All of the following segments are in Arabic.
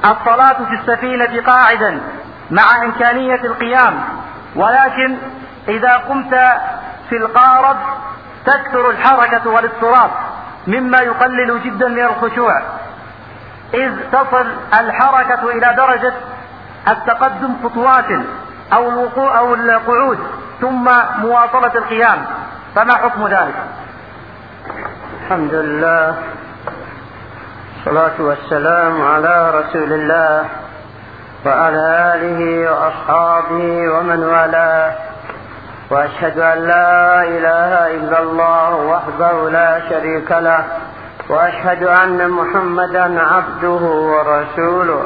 الصلاة في السفينة قاعدا مع إمكانية القيام، ولكن إذا قمت في القارب تكثر الحركة والاضطراب مما يقلل جدا من الخشوع، إذ تصل الحركة إلى درجة التقدم خطوات أو الوقوع أو القعود ثم مواصلة القيام، فما حكم ذلك؟ الحمد لله، الصلاة والسلام على رسول الله وعلى آله وأصحابه ومن والاه، وأشهد أن لا إله إلا الله وحده لا شريك له، وأشهد أن محمدا عبده ورسوله.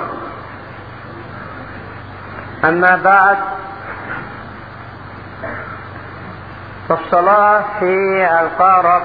أما بعد، فالصلاة في القارب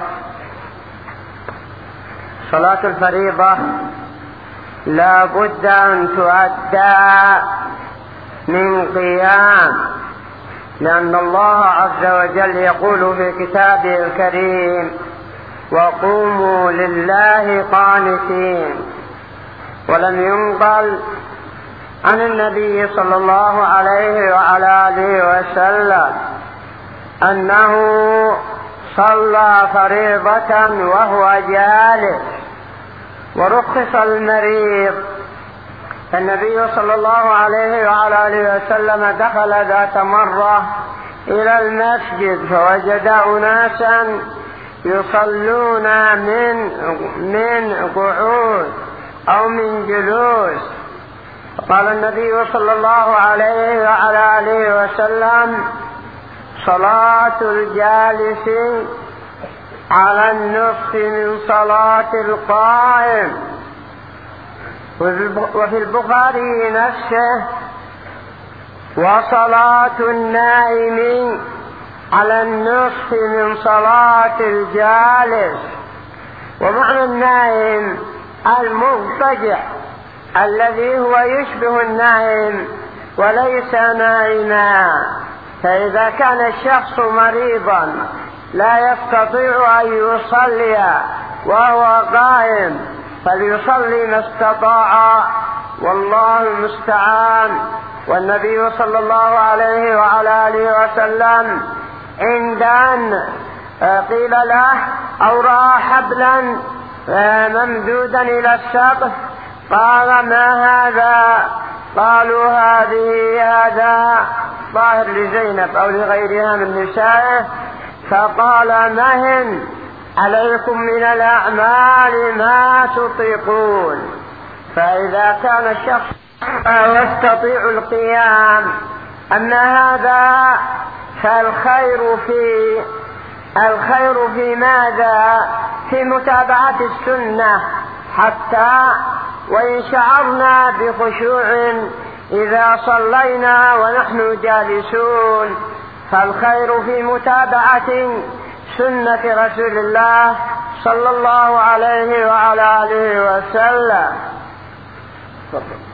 صلاة الفريضة لا بد أن تؤدى من قيام، لأن الله عز وجل يقول في كتابه الكريم: وقوموا لله قانتين. ولم ينقل عن النبي صلى الله عليه وعلى آله وسلم أنه صلى فريضة وهو جالس. ورخص المريض. النبي صلى الله عليه وعلى آله وسلم دخل ذات مرة إلى المسجد فوجد أناسا يصلون من قعود أو من جلوس، قال النبي صلى الله عليه وعلى آله وسلم: صلاة الجالس على النصف من صلاة القائم. وفي البخاري نفسه: وصلاة النائم على النصف من صلاة الجالس. ومعنى النائم المضطجع الذي هو يشبه النائم وليس نائما. فإذا كان الشخص مريضا لا يستطيع أن يصلي وهو قائم فليصلي ما استطاع، والله المستعان. والنبي صلى الله عليه وعلى آله وسلم عند أن قيل له أو رأى حبلا ممدودا إلى السقف قال: ما هذا؟ قالوا: هذا ظاهر لزينب أو لغيرها من نسائه. فقال: مهن عليكم من الأعمال ما تطيقون. فإذا كان الشخص يستطيع القيام، أما هذا فالخير في ماذا؟ في متابعة السنة، حتى وإن شعرنا بخشوع إذا صلينا ونحن جالسون، فالخير في متابعة سنة رسول الله صلى الله عليه وعلى آله وسلم.